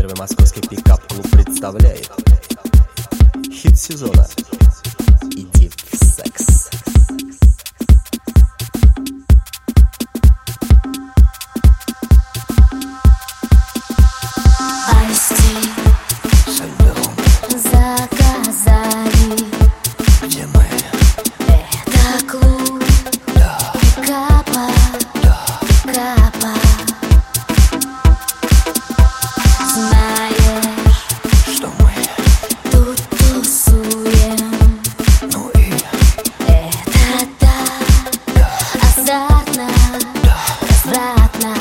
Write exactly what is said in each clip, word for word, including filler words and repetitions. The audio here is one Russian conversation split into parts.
Первый московский пикап-клуб представляет хит сезона «Иди в секс». Айсти со льдом заказали. Где мы? Это клуб Да, пикапа, да. пикапа. Знаешь, Что мы? тут тусуем. Ну и Это да, азартно, развратно.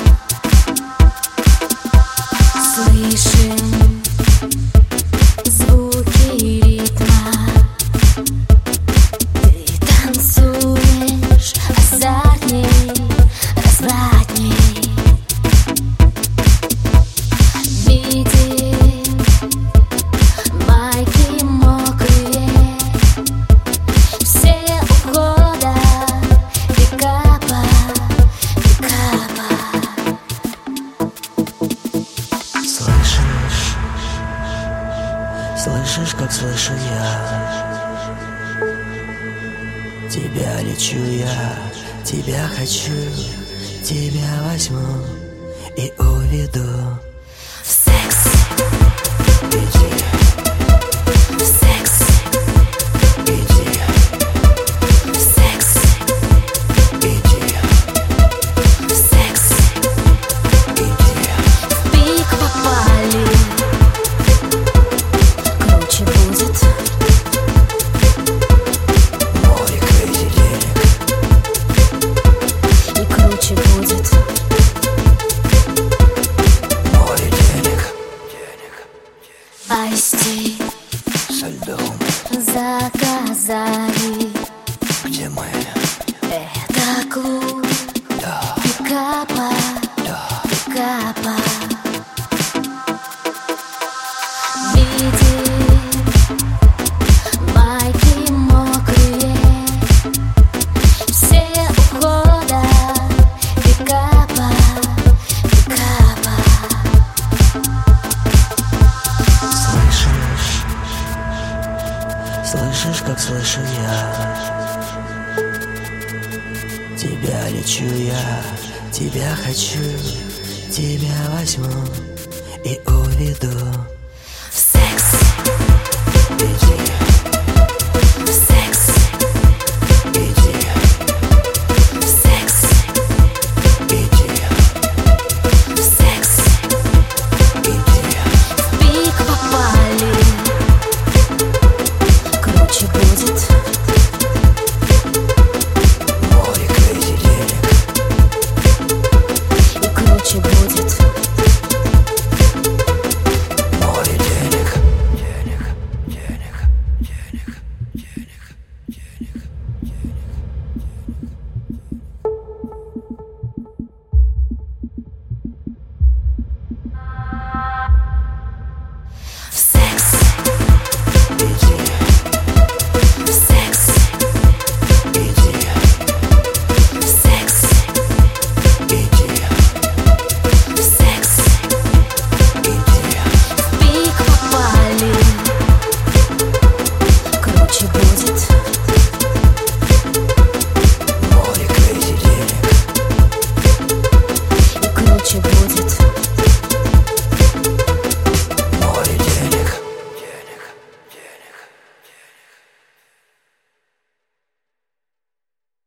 Слышим звуки ритма. Ты танцуешь азартней, развратней. Видим майки мокрые. Все у входа пикапа, пикапа. Слышишь? Слышишь, как слышу я? Тебя лечу я, тебя хочу, тебя возьму и уведу. В секс, Иди, в секс, иди, в секс, иди, в секс. иди. В пик попали. Круче будет. Море крейзи денег, И круче будет. море денег, денег. Айсти Со льдом, заказали. где мы? Это клуб Да, пикапа, да. пикапа. Видим майки мокрые. Все у входа пикапа, пикапа. Слышишь? Слышишь, как слышу я? Тебя лечу я, тебя хочу, тебя возьму и уведу. В секс, Иди, в секс, иди, в секс, иди, в секс. иди. В пик попали. Круче будет. Море крейзи денег, И круче будет. море денег, денег, денег, денег, денег, денег. В секс, Иди, в секс, иди, в секс, иди, в секс. иди. В пик попали. Круче будет. Море крейзи денег. И круче будет.